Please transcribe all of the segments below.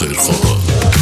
خیرخواه.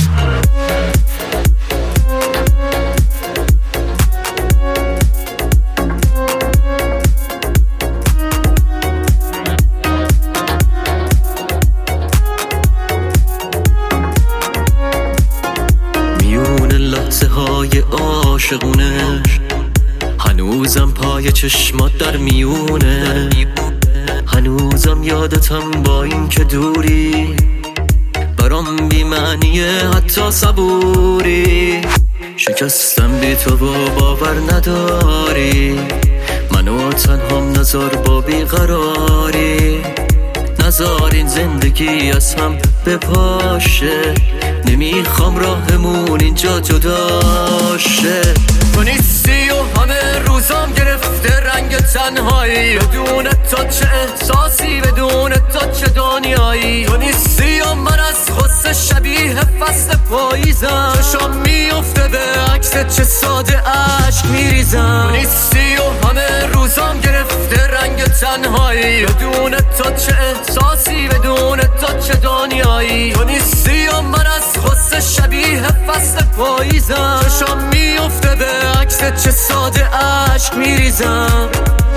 میون لحظه های عاشقونش هنوزم پای چشمات در میونه، هنوزم یادتم با این که دوری، برام بی معنیه حتی صبوری. شکستم بی تو و باور نداری، منو تنهام نذار با بیقراری، نذار این زندگی از هم بپاشه، نمیخوام راهمون اینجا جداشه. تو نیستی و همه روزام گرفته رنگ تنهایی، بدون تو چه احساسی، بدون تو چه دنیایی. تو نیستی و من از غصه شبیه فصل پاییزم، چشام میفته به عکس چه ساده عشق میریزم. تو نیستی و همه روزام گرفته رنگ تنهایی، بدون تو چه احساسی، بدون تو چه دنیایی. تو نیستی و من از غصه شبیه فصل پاییزم، چشام میفته به عکس چه ساده عشق میریزم.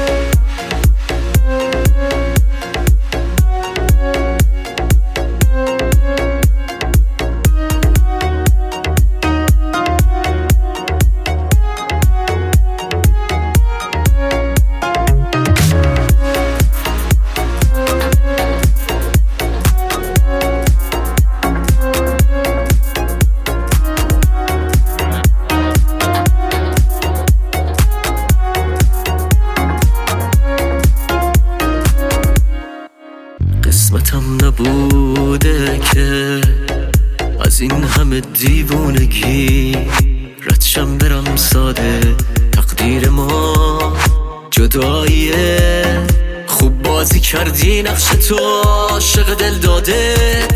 قسمتم نبوده که از این همه دیوونگی ردشم برم ساده. تقدیر ما جداییه، خوب بازی کردی نقش تو عاشق دل داده.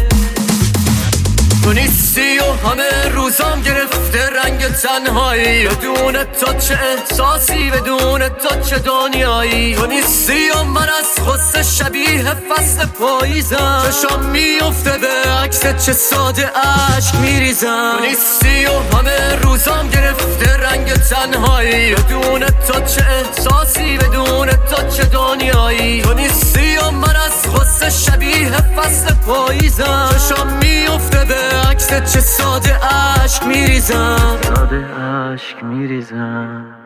تو نیستی و همه روزام گرفته رنگ تنهایی، بدون تو چه احساسی، بدون تو چه دنیایی. تو نیستی و من از غصه شبیه فصل پاییزم، چشام میفته به عکس چه ساده عشق میریزم. تو نیستی و همه روزام گرفته رنگ تنهایی، بدون تو چه احساسی، بدون تو چه دنیایی. تو نیستی و من از غصه شبیه فصل پاییزم، چشام میفته به عکس چه ساده عشق میریزم، ساده عشق میریزم.